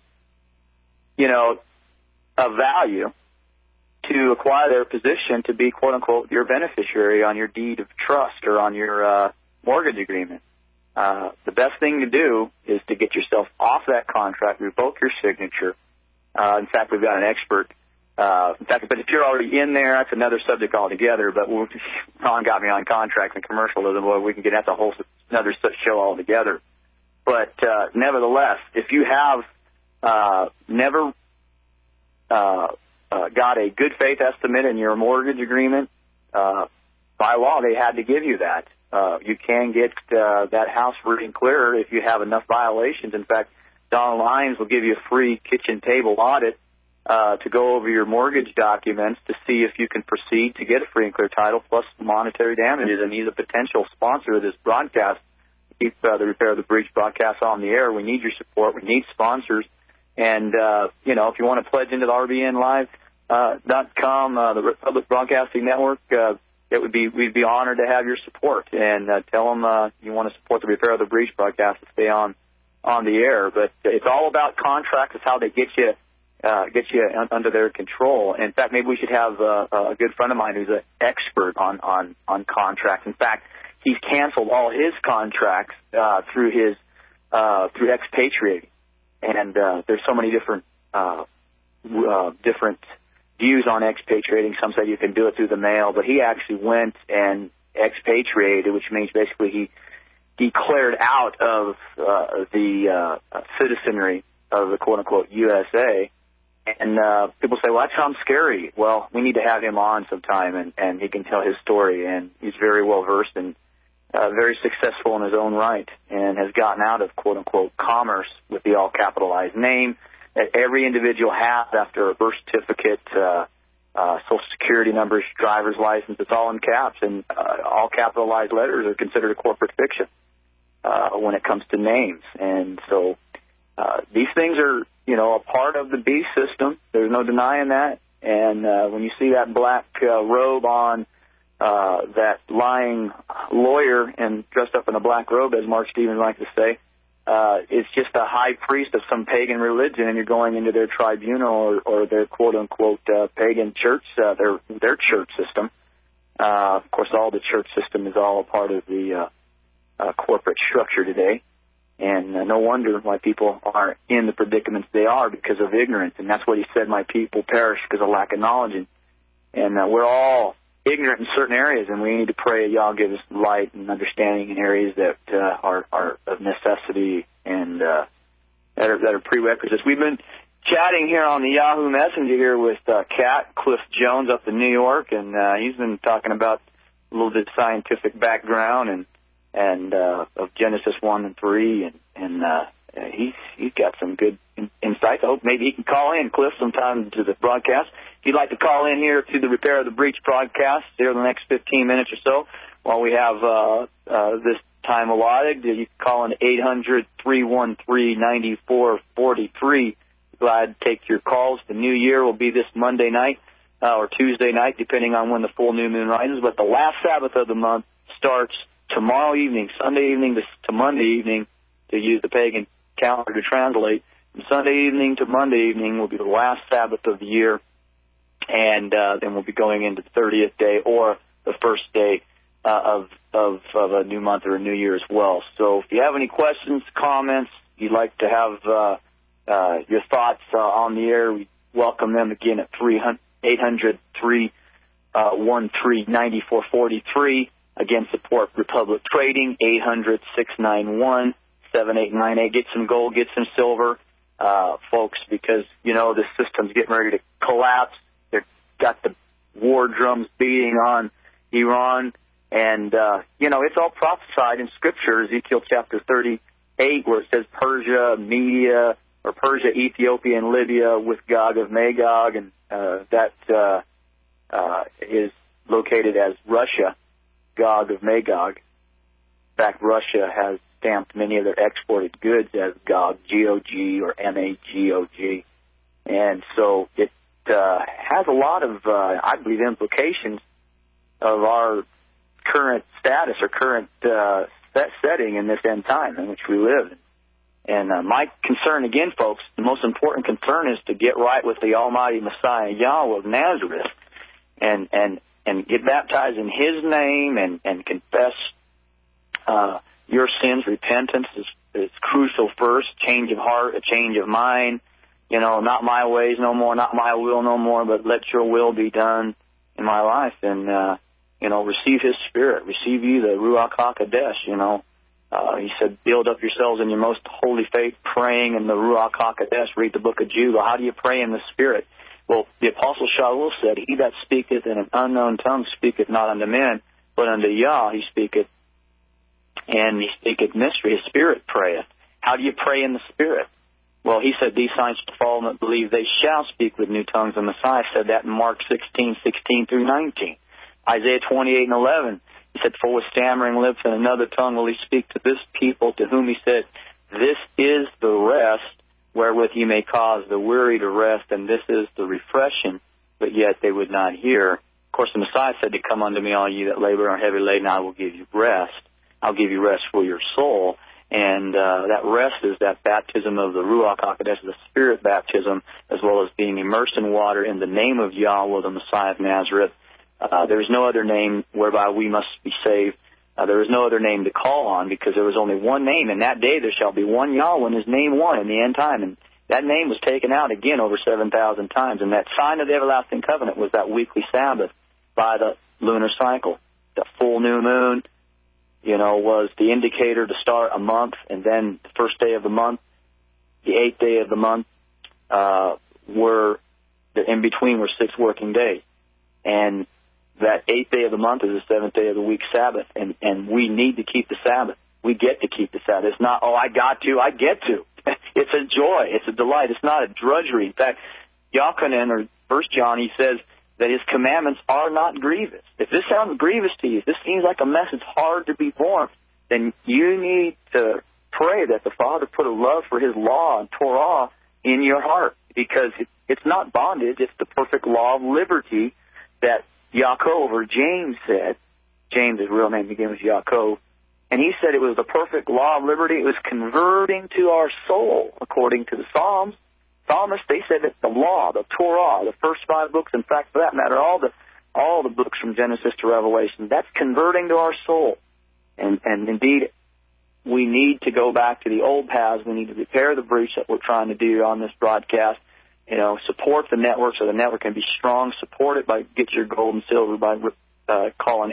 of value to acquire their position to be, quote unquote, your beneficiary on your deed of trust or on your mortgage agreement. The best thing to do is to get yourself off that contract, revoke your signature. In fact, we've got an expert. But if you're already in there, that's another subject altogether. But Ron got me on contracts and commercialism. Well, we can get that's a whole another show altogether. But nevertheless, if you have never got a good faith estimate in your mortgage agreement, by law they had to give you that. You can get that house free and clear if you have enough violations. In fact, Don Lyons will give you a free kitchen table audit to go over your mortgage documents to see if you can proceed to get a free and clear title plus monetary damages. And he's a potential sponsor of this broadcast. Keep the Repair of the Breach broadcast on the air. We need your support. We need sponsors. And, if you want to pledge into the RBNlive.com, the Republic Broadcasting Network, we'd be honored to have your support. And tell them you want to support the Repair of the Breach broadcast to stay on the air. But it's all about contracts. It's how they get you under their control. In fact, maybe we should have a good friend of mine who's an expert on contracts. In fact, he's canceled all his contracts through expatriating. And there's so many different views on expatriating. Some say you can do it through the mail, but he actually went and expatriated, which means basically he declared out of the citizenry of the quote-unquote USA. And people say, well, that sounds scary. Well, we need to have him on sometime, and he can tell his story. And he's very well-versed and very successful in his own right, and has gotten out of quote-unquote commerce with the all-capitalized name that every individual has after a birth certificate, Social Security numbers, driver's license. It's all in caps, and all capitalized letters are considered a corporate fiction when it comes to names. And so these things are, a part of the beast system. There's no denying that. And when you see that black robe on that lying lawyer and dressed up in a black robe, as Mark Stevens likes to say, it's just a high priest of some pagan religion, and you're going into their tribunal or their quote-unquote pagan church, their church system. Of course, all the church system is all a part of the corporate structure today, and no wonder why people are in the predicaments they are because of ignorance. And that's what he said, my people perish because of lack of knowledge. And we're all ignorant in certain areas, and we need to pray that y'all give us light and understanding in areas that are of necessity and that are prerequisites. We've been chatting here on the Yahoo Messenger here with Cat Cliff Jones up in New York, and he's been talking about a little bit of scientific background and of Genesis 1 and 3, and he's got some good insights. I hope maybe he can call in, Cliff, sometime to the broadcast. If you'd like to call in here to the Repair of the Breach broadcast here in the next 15 minutes or so, while we have this time allotted, you can call in 800-313-9443. Glad to take your calls. The new year will be this Monday night or Tuesday night, depending on when the full new moon rises. But the last Sabbath of the month starts tomorrow evening, Sunday evening to Monday evening, to use the pagan calendar to translate. From Sunday evening to Monday evening will be the last Sabbath of the year, and then we'll be going into the 30th day or the first day of a new month or a new year as well. So if you have any questions, comments, you'd like to have your thoughts on the air, we welcome them again at 800-313-9443. Again, support Republic Trading, 800-691-7898. Get some gold, get some silver, folks, because, the system's getting ready to collapse. They've got the war drums beating on Iran. And, it's all prophesied in Scripture, Ezekiel chapter 38, where it says Persia, Media, or Persia, Ethiopia, and Libya with Gog of Magog, and that is located as Russia, Gog of Magog. In fact, Russia has stamped many of their exported goods as Gog, G-O-G, or M-A-G-O-G. And so it has a lot of, I believe, implications our current status or current setting in this end time in which we live. And my concern, again, folks, the most important concern is to get right with the Almighty Messiah, Yahweh of Nazareth, and get baptized in His name and confess your sins. Repentance is crucial first. Change of heart, a change of mind. You know, not my ways no more, not my will no more, but let your will be done in my life. And, you know, receive His Spirit. Receive you, the Ruach HaKodesh, you know. He said, build up yourselves in your most holy faith, praying in the Ruach HaKodesh. Read the book of Jude. Well, how do you pray in the Spirit? Well, the Apostle Shaul said, he that speaketh in an unknown tongue speaketh not unto men, but unto Yah he speaketh, and he speaketh mystery. His Spirit prayeth. How do you pray in the Spirit? Well, he said, these signs shall follow them that believe, they shall speak with new tongues. The Messiah said that in Mark 16:16 through 19. Isaiah 28:11. He said, for with stammering lips and another tongue will he speak to this people, to whom he said, this is the rest wherewith you may cause the weary to rest, and this is the refreshing, but yet they would not hear. Of course, the Messiah said to come unto me, all you that labor and are heavy laden, I will give you rest. I'll give you rest for your soul. And that rest is that baptism of the Ruach HaKodesh, the Spirit baptism, as well as being immersed in water in the name of Yahweh, the Messiah of Nazareth. There is no other name whereby we must be saved. There is no other name to call on, because there was only one name. In that day there shall be one Yahweh, and His name one in the end time. And that name was taken out again over 7,000 times. And that sign of the everlasting covenant was that weekly Sabbath by the lunar cycle. The full new moon, you know, was the indicator to start a month, and then the first day of the month, the 8th day of the month, in between were 6 working days. And that 8th day of the month is the 7th day of the week Sabbath, and we need to keep the Sabbath. We get to keep the Sabbath. It's not, I got to. It's a joy. It's a delight. It's not a drudgery. In fact, Yochanan, or 1 John, he says that His commandments are not grievous. If this sounds grievous to you, if this seems like a message hard to be borne, then you need to pray that the Father put a love for His law and Torah in your heart, because it's not bondage. It's the perfect law of liberty that Yaakov, or James, said. James, his real name begins with Yaakov. And he said it was the perfect law of liberty. It was converting to our soul, according to the Psalms. Psalmists, they said that the law, the Torah, the first 5 books, in fact, for that matter, all the books from Genesis to Revelation, that's converting to our soul. And indeed, we need to go back to the old paths. We need to repair the breach that we're trying to do on this broadcast. You know, support the network so the network can be strong. Support it by get your gold and silver by calling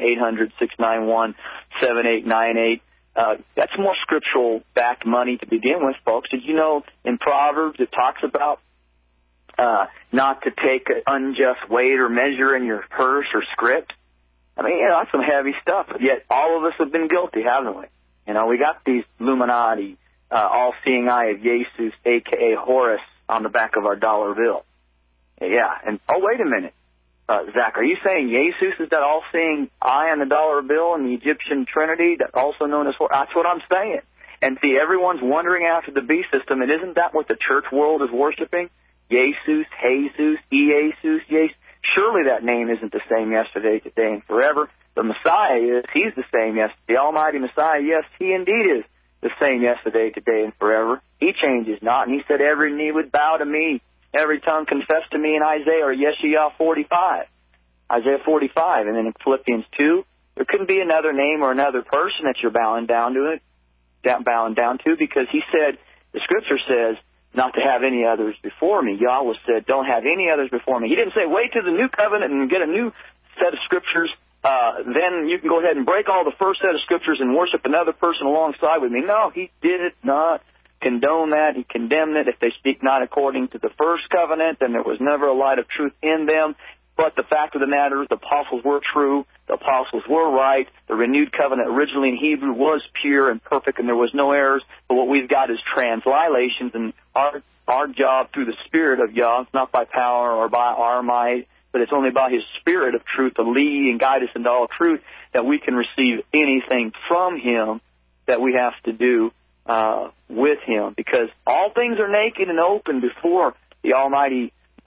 800-691-7898. That's more scriptural-backed money to begin with, folks. Did you know in Proverbs it talks about not to take an unjust weight or measure in your purse or script? I mean, you know, that's some heavy stuff. But yet all of us have been guilty, haven't we? You know, we got these Illuminati, all-seeing eye of Jesus, a.k.a. Horus, on the back of our dollar bill. Yeah, and, wait a minute. Zach, are you saying Jesus is that all-seeing eye on the dollar bill in the Egyptian Trinity, that also known as Horus? That's what I'm saying. And see, everyone's wondering after the beast system, and isn't that what the church world is worshiping? Jesus, Jesus, Jesus. Surely that name isn't the same yesterday, today, and forever. The Messiah is. He's the same yesterday. The Almighty Messiah, yes, He indeed is the same yesterday, today, and forever. He changes not. And He said every knee would bow to me, every tongue confess to me in Isaiah, or Yeshayah 45. Isaiah 45. And then in Philippians 2, there couldn't be another name or another person that you're bowing down to, because He said, the Scripture says, not to have any others before me. Yahweh said, don't have any others before me. He didn't say, wait to the new covenant and get a new set of Scriptures. Then you can go ahead and break all the first set of Scriptures and worship another person alongside with me. No, He did not condone that. He condemned it. If they speak not according to the first covenant, then there was never a light of truth in them. But the fact of the matter is the apostles were true. The apostles were right. The renewed covenant originally in Hebrew was pure and perfect, and there was no errors. But what we've got is translations, and our job through the Spirit of Yah, it's not by power or by our might, but it's only by His Spirit of truth to lead and guide us into all truth that we can receive anything from Him that we have to do with Him. Because all things are naked and open before the Almighty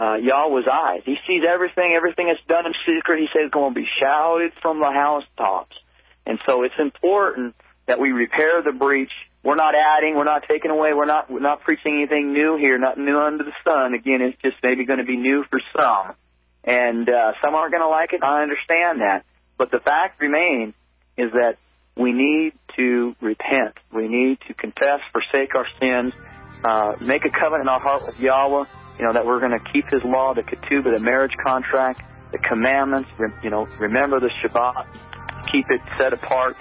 Yahweh's eyes. He sees everything. Everything that's done in secret, he says, is going to be shouted from the housetops. And so it's important that we repair the breach. We're not adding. We're not taking away. We're not preaching anything new here, nothing new under the sun. Again, it's just maybe going to be new for some. And some aren't going to like it. I understand that. But the fact remains is that we need to repent. We need to confess, forsake our sins, make a covenant in our heart with Yahweh, that we're going to keep his law, the ketubah, the marriage contract, the commandments, remember the Shabbat, keep it set apart,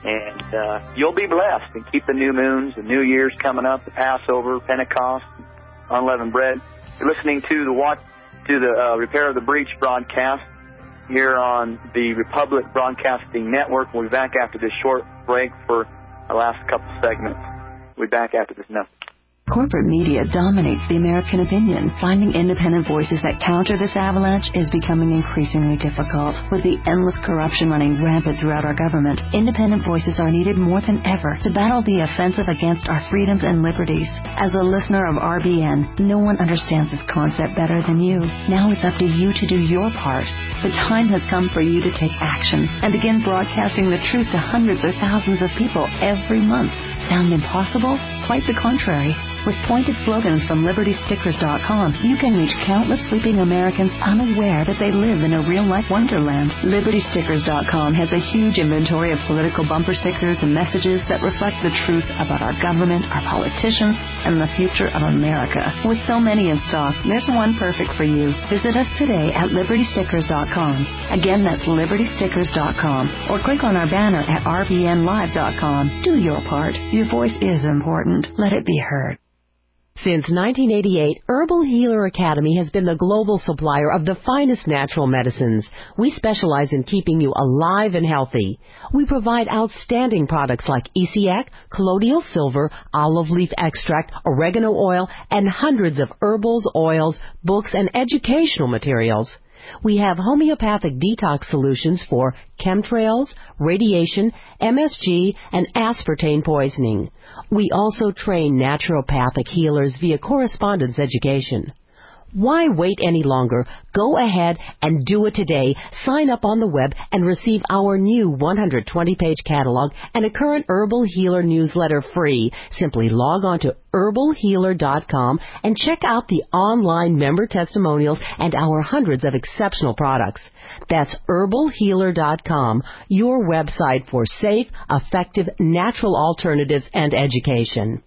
and you'll be blessed. And keep the new moons, the New Year's coming up, the Passover, Pentecost, unleavened bread. You're listening to the Repair of the Breach broadcast here on the Republic Broadcasting Network. We'll be back after this short break for our last couple segments. We'll be back after this now. Corporate media dominates the American opinion. Finding independent voices that counter this avalanche is becoming increasingly difficult. With the endless corruption running rampant throughout our government, independent voices are needed more than ever to battle the offensive against our freedoms and liberties. As a listener of RBN, no one understands this concept better than you. Now it's up to you to do your part. The time has come for you to take action and begin broadcasting the truth to hundreds or thousands of people every month. Sound impossible? Quite the contrary. With pointed slogans from LibertyStickers.com, you can reach countless sleeping Americans unaware that they live in a real-life wonderland. LibertyStickers.com has a huge inventory of political bumper stickers and messages that reflect the truth about our government, our politicians, and the future of America. With so many in stock, there's one perfect for you. Visit us today at LibertyStickers.com. Again, that's LibertyStickers.com. Or click on our banner at RBNLive.com. Do your part. Your voice is important. Let it be heard. Since 1988, Herbal Healer Academy has been the global supplier of the finest natural medicines. We specialize in keeping you alive and healthy. We provide outstanding products like Isiac, colloidal silver, olive leaf extract, oregano oil, and hundreds of herbals, oils, books, and educational materials. We have homeopathic detox solutions for chemtrails, radiation, MSG, and aspartame poisoning. We also train naturopathic healers via correspondence education. Why wait any longer? Go ahead and do it today. Sign up on the web and receive our new 120-page catalog and a current Herbal Healer newsletter free. Simply log on to herbalhealer.com and check out the online member testimonials and our hundreds of exceptional products. That's herbalhealer.com, your website for safe, effective, natural alternatives and education.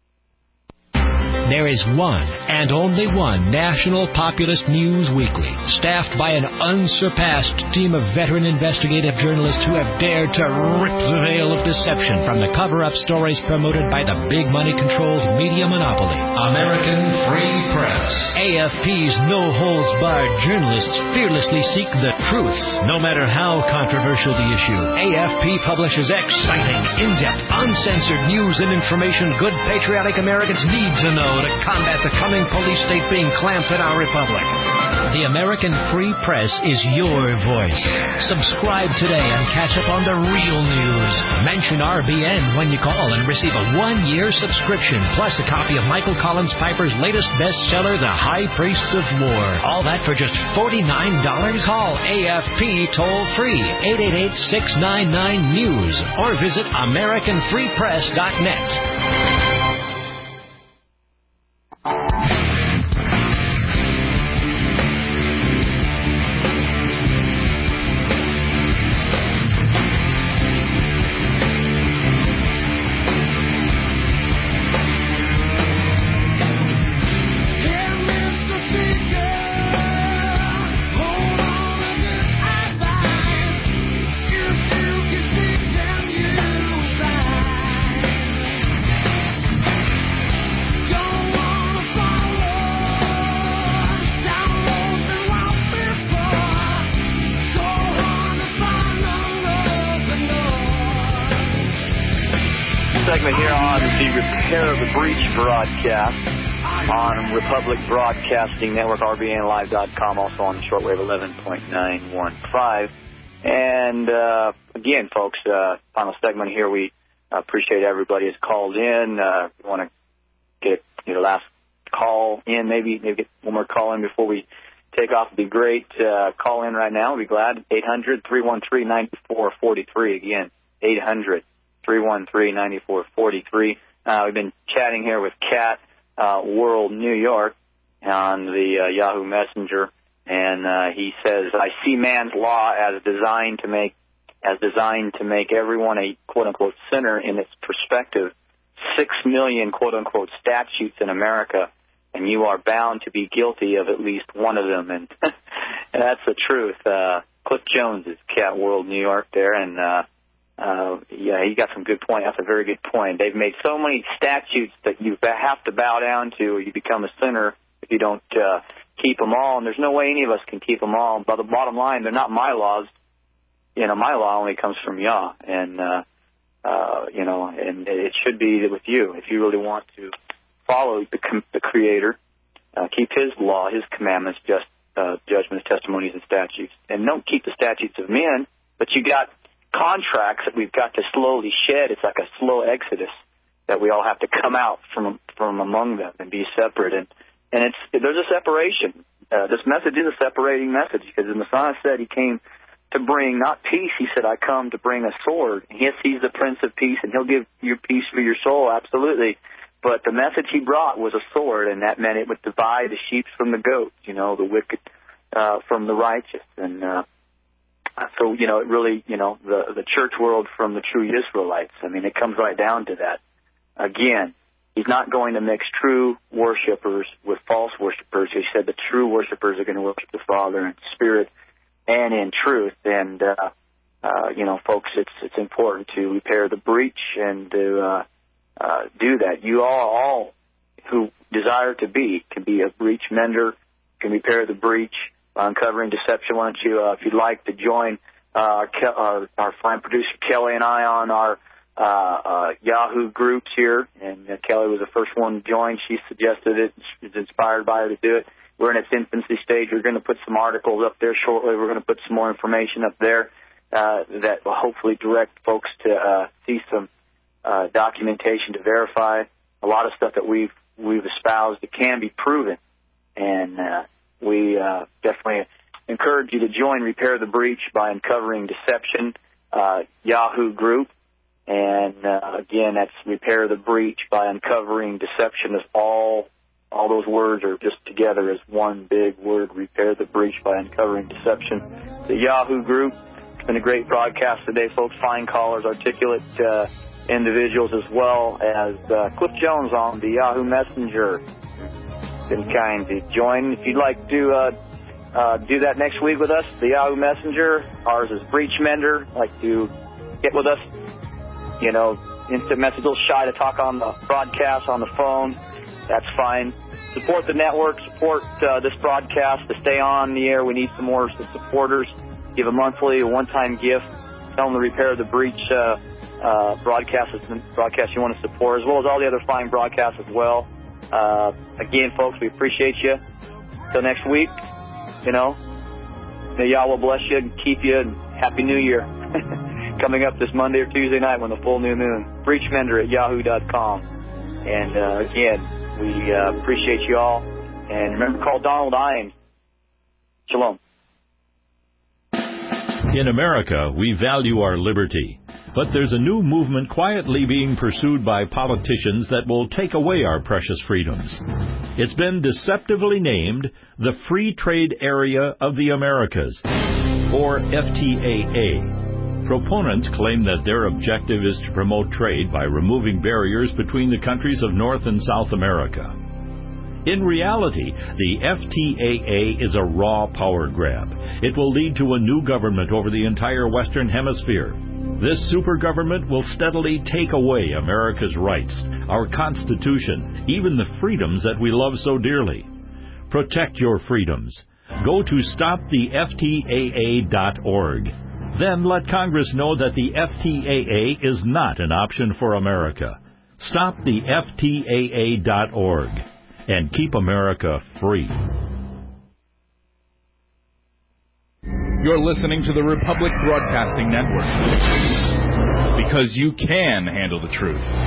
There is one and only one national populist news weekly, staffed by an unsurpassed team of veteran investigative journalists who have dared to rip the veil of deception from the cover-up stories promoted by the big money-controlled media monopoly. American Free Press. AFP's no-holds-barred journalists fearlessly seek the truth, no matter how controversial the issue. AFP publishes exciting, in-depth, uncensored news and information good patriotic Americans need to know to combat the coming police state being clamped in our republic. The American Free Press is your voice. Subscribe today and catch up on the real news. Mention RBN when you call and receive a 1-year subscription, plus a copy of Michael Collins Piper's latest bestseller, The High Priests of War. All that for just $49. Call AFP toll-free, 888-699-NEWS, or visit AmericanFreePress.net. Broadcast on Republic Broadcasting Network, RBNLive.com, also on the shortwave 11.915. And again, folks, final segment here. We appreciate everybody who's called in. We want to get last call call in, maybe get one more call in before we take off. It'd be great. Call in right now. We'd be glad. 800-313-9443. Again, 800-313-9443. We've been chatting here with Cat World New York on the Yahoo Messenger, and he says, I see man's law as designed to make everyone a quote-unquote sinner in its perspective. 6 million quote-unquote statutes in America, and you are bound to be guilty of at least one of them. And that's the truth. Cliff Jones is Cat World New York there, and yeah, he got some good point. That's a very good point. They've made so many statutes that you have to bow down to, or you become a sinner if you don't keep them all. And there's no way any of us can keep them all. But the bottom line, they're not my laws. You know, my law only comes from Yah, and you know, and it should be with you. If you really want to follow the Creator, keep His law, His commandments, just judgments, testimonies, and statutes, and don't keep the statutes of men. But you got contracts that we've got to slowly shed. It's like a slow exodus that we all have to come out from among them and be separate. And there's a separation. This message is a separating message, because the Messiah said He came to bring not peace. He said, I come to bring a sword. Yes, He's the Prince of Peace, and He'll give you peace for your soul, absolutely. But the message He brought was a sword, and that meant it would divide the sheep from the goats, you know, the wicked from the righteous. And so, you know, it really, you know, the church world from the true Israelites. I mean, it comes right down to that. Again, He's not going to mix true worshipers with false worshipers. He said the true worshipers are going to worship the Father in spirit and in truth. And, you know, folks, it's important to repair the breach and to do that. You all who desire to be can be a breach mender, can repair the breach by uncovering deception. Why don't you, if you'd like to join our fine producer Kelly and I on our Yahoo groups here, and Kelly was the first one to join. She suggested it. She was inspired by her to do it. We're in its infancy stage. We're going to put some articles up there shortly. We're going to put some more information up there that will hopefully direct folks to see some documentation to verify a lot of stuff that we've espoused that can be proven. And we definitely encourage you to join Repair the Breach by Uncovering Deception Yahoo group. And again, that's Repair the Breach by Uncovering Deception. Is all those words are just together as one big word, Repair the Breach by Uncovering Deception. The Yahoo group. It's been a great broadcast today, folks. Fine callers, articulate individuals, as well as Cliff Jones on the Yahoo Messenger. Been kind to join. If you'd like to do that next week with us, the Yahoo Messenger. Ours is Breach Mender. Like to get with us. You know, instant message, a little shy to talk on the broadcast, on the phone. That's fine. Support the network. Support this broadcast to stay on the air. We need some more supporters. Give a monthly, a one-time gift. Tell them to Repair the Breach broadcast you want to support, as well as all the other fine broadcasts as well. Again, folks, we appreciate you. Till next week, you know, may Yahweh bless you and keep you, and Happy New Year. Coming up this Monday or Tuesday night when the full new moon. Breachmender@yahoo.com. And again, we appreciate you all. And remember, call Donald Imes. Shalom. In America, we value our liberty. But there's a new movement quietly being pursued by politicians that will take away our precious freedoms. It's been deceptively named the Free Trade Area of the Americas, or FTAA. Proponents claim that their objective is to promote trade by removing barriers between the countries of North and South America. In reality, the FTAA is a raw power grab. It will lead to a new government over the entire Western Hemisphere. This super government will steadily take away America's rights, our Constitution, even the freedoms that we love so dearly. Protect your freedoms. Go to stoptheftaa.org. Then let Congress know that the FTAA is not an option for America. Stoptheftaa.org. And keep America free. You're listening to the Republic Broadcasting Network. Because you can handle the truth.